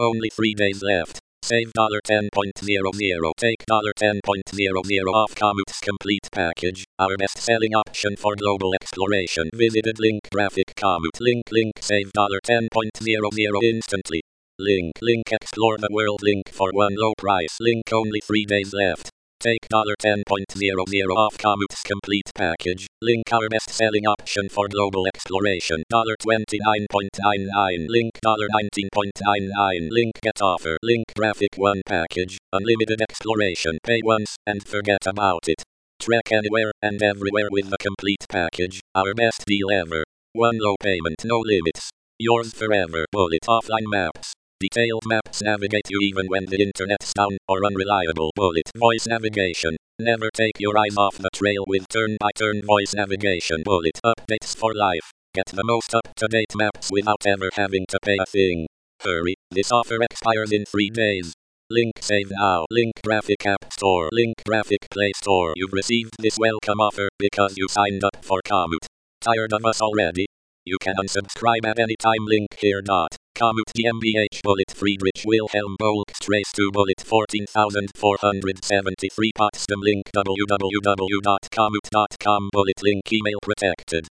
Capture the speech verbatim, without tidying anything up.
Only three days left. Save ten thousand. Take ten thousand off Kamut's complete package. Our best-selling option for global exploration. Visited link graphic Kamut. Link link save ten thousand instantly. Link link explore the world link for one low price. Link only three days left. Take ten thousand off Kamut's complete package. Link our best-selling option for global exploration. twenty-nine ninety-nine. Link nineteen ninety-nine. Link get offer. Link graphic one package. Unlimited exploration. Pay once and forget about it. Trek anywhere and everywhere with the complete package. Our best deal ever. One low payment, no limits. Yours forever. Bullet offline maps. Detailed maps navigate you even when the internet's down or unreliable. Bullet voice navigation. Never take your eyes off the trail with turn-by-turn voice navigation. Bullet updates for life. Get the most up-to-date maps without ever having to pay a thing. Hurry, this offer expires in three days. Link save now. Link graphic app store. Link graphic play store. You've received this welcome offer because you signed up for Kamut. Tired of us already? You can unsubscribe at any time. Link here. Dot. Kamut GmbH Bullet Friedrich Wilhelm Volkstrasse two Bullet fourteen thousand four hundred seventy-three Potsdam Link w w w dot kamut dot com Bullet link email protected.